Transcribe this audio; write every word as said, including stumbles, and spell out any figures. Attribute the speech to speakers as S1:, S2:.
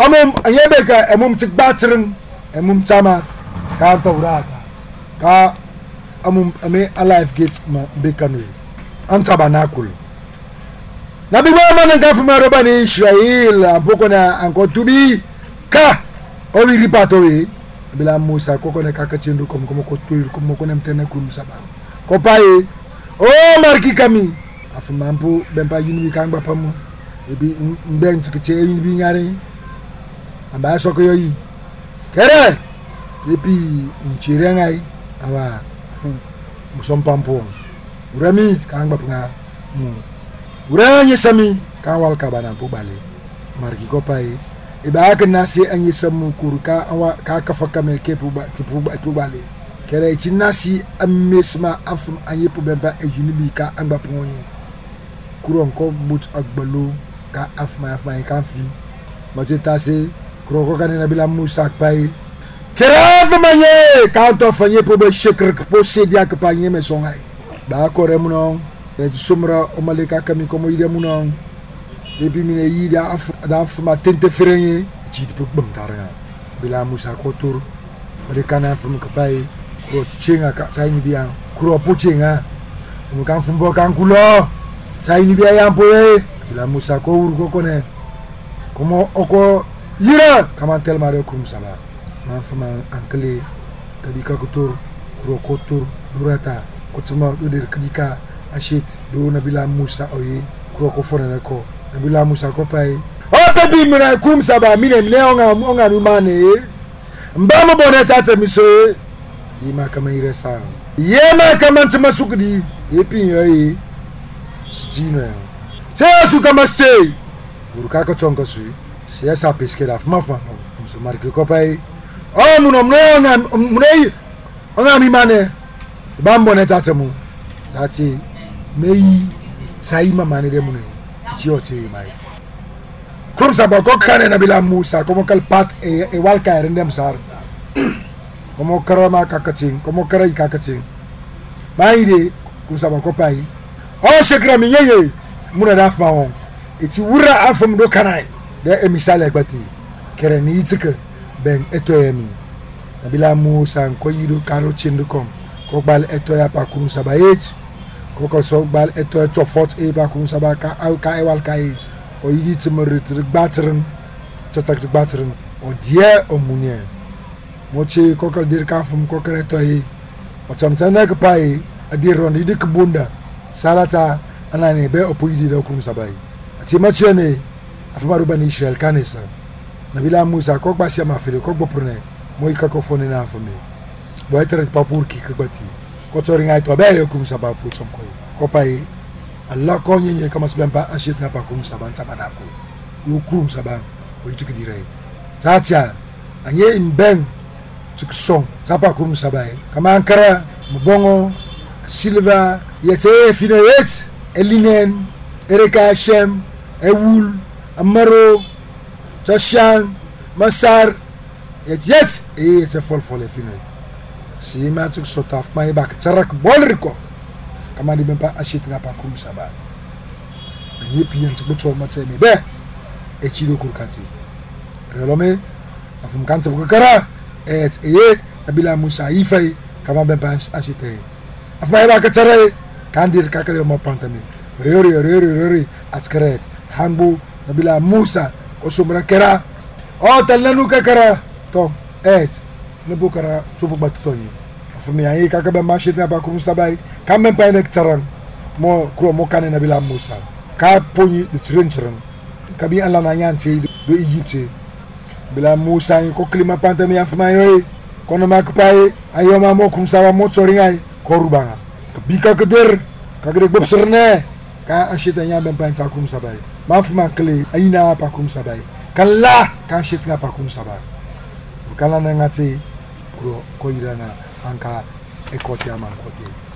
S1: amum anyebeka emum tikbatrin emum tamat ka tawrata ka amum ame alive gate ma bekanwe antabanakul na biwa mana gafu maroba ni Israel aboko na anko tubi ka owi ripato we bila Musa koko ne kakachendo kom kom ko tuir kom ko nem tene kum sabang ko paye o marki kami afu mampu bempa yunwi kangba pamu ebi mbeng tikeche yunwi ngare amba soko yoyi kere epi nchire ngai awa musompampo urami kangba panga mu uranye sami kawal kabana pu bale marki ko paye iba ka nasi anyi samu kurka awa ka kafa kame ke pu ba ke pu ba pu bale kere ti nasi amesma afum anyi pu bemba ejunibi ka amba ponye kuron ko but agbalo ka afma afma kan fi majeta se kuro ko kanena bila Musa pai kere afma ye ka to fanye pu be shekr po sedia ka panye me songai ba ko remunon re sumra o malika kami ko mo ide munon depuis mine yi da af da af ma tente frenye ci di bum taranga bila Musa ko tur bare kana fum ka pai ko chinga ka sai ni biang kuro po chinga mu kan fum bo kan kulo sai ni bia yam poe bila Musa ko ur ko kone komo oko yira kama tel mare kum saba ma fuma ankle kadi ka ko tur kuro ko tur durata ko tuma do der kadika ashit do na bila Musa oye kuro ko fona ko bila Musa ko pai o baby mina kum saba mine mine onga onga rumane mbama boneta temiso yima kama iresa yema kama ntimasukudi yepi yoyi sitino chesu kama stay uruka ko chonga su siasa pesquera afma fa muso marke ko pai o muno mnonga munei onga mi mane bambo boneta temu tati meyi saima mane de munei chiote mai kum saba ko kane na bila Musa como kal pat e e wal ka rendem sar como karama kakacing como karai kakacing mai de kum saba ko pai o shekra mi yeye muna daf ma on iti wura afum do kanai de e misale gbati kere ni tike ben etoyemi na bila Musa ko yido karo chindukom ko bal etoya pa kum saba et koko so bal eto to fort e ba kum saba ka au ka e wal kai o yidi tmere batren tatak batren o die o munye moche koko dir ka fum ko kreto e o chamtana ka pai adir ron yidi ka bunda salata anane be o po yidi do kum saba ati machene afama rubani Israel kanesa nabila Musa ko gbasia ma fere ko gboprone mo ikako fone na afame bo etere pa pour ki ka gbati ko tori ngai to be kum saba pu sonko ko pai Allah ko nyenye kama sibempa ashit na pa kum saba ntabanako lu kum saba o yiki direi tatia anye imben tikson tapa kum saba kama ankara mbongo silva yete finayet elinen ereka shem ewul amaro tashan masar yet yet e yete fol fol e finay si matuk sotaf mai bak charak bolriko kama di bempa ashit ngapa kum saba ani pian tbucho mateme be e chido kurkati relome afum kanta bukara et eye abila Musa ifai kama bempa ashite afai bak charai kandir kakare mo pantame reori reori reori atskaret hambu nabila Musa osumra kera o talanu kakara to et nebukara chupu batutoni afumi ayi kaka be mashit na ba kum sabai kamem pa nek charang mo kro mo kane na bila Musa ka poni de trenchran kabi ala na yanti do Egypte bila Musa ko klima pantami afuma yoy kono makpai ayo ma mo kum sawa mo soringai ko rubanga bi ka keder ka gre bob serne ka ashita nya ben pa kum sabai ma fuma kle ayina pa kum sabai kala ka shit nga pa kum sabai kala na ngati ko ko iranga anka ekoti ama kote